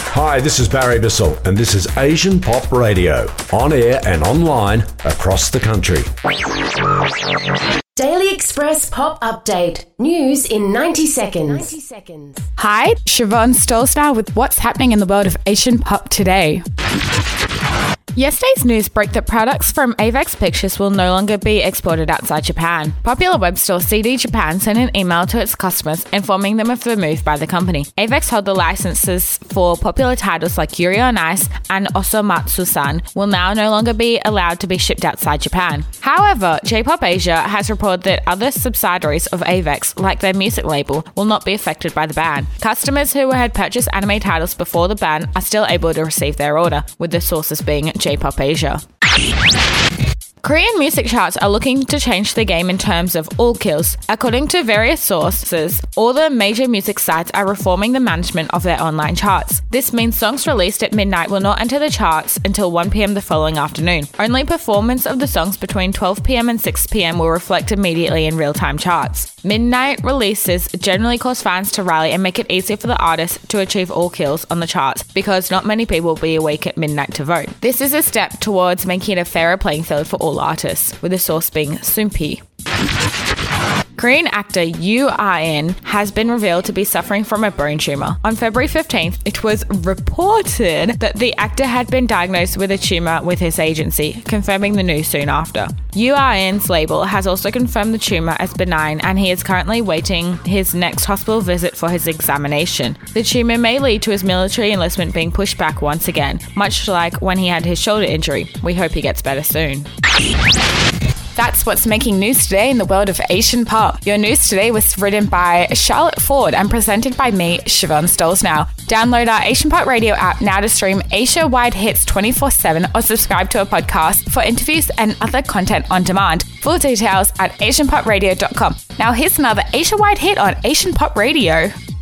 Hi, this is Barry Bissell, and this is Asian Pop Radio, on air and online across the country. Daily Express Pop Update. News in 90 seconds. Hi, Siobhan Stolznow with what's happening in the world of Asian pop today. Yesterday's news broke that products from Avex Pictures will no longer be exported outside Japan. Popular web store CD Japan sent an email to its customers informing them of the move by the company. Avex hold the licenses for popular titles like Yuri on Ice and Osomatsu-san will now no longer be allowed to be shipped outside Japan. However, J-Pop Asia has reported that other subsidiaries of Avex, like their music label, will not be affected by the ban. Customers who had purchased anime titles before the ban are still able to receive their order, with the sources being J-Pop Asia. Korean music charts are looking to change the game in terms of all kills. According to various sources, all the major music sites are reforming the management of their online charts. This means songs released at midnight will not enter the charts until 1 p.m. the following afternoon. Only performance of the songs between 12 p.m. and 6 p.m. will reflect immediately in real-time charts. Midnight releases generally cause fans to rally and make it easier for the artist to achieve all kills on the charts because not many people will be awake at midnight to vote. This is a step towards making it a fairer playing field for all artists, with the source being Soompi. Korean actor Yoo Ah-in has been revealed to be suffering from a brain tumor. On February 15th, it was reported that the actor had been diagnosed with a tumor with his agency, confirming the news soon after. Yoo Ah-in's label has also confirmed the tumor as benign, and he is currently waiting his next hospital visit for his examination. The tumor may lead to his military enlistment being pushed back once again, much like when he had his shoulder injury. We hope he gets better soon. That's what's making news today in the world of Asian pop. Your news today was written by Charlotte Ford and presented by me, Siobhan Stolznow. Download our Asian Pop Radio app now to stream Asia-wide hits 24/7 or subscribe to a podcast for interviews and other content on demand. Full details at asianpopradio.com. Now here's another Asia-wide hit on Asian Pop Radio.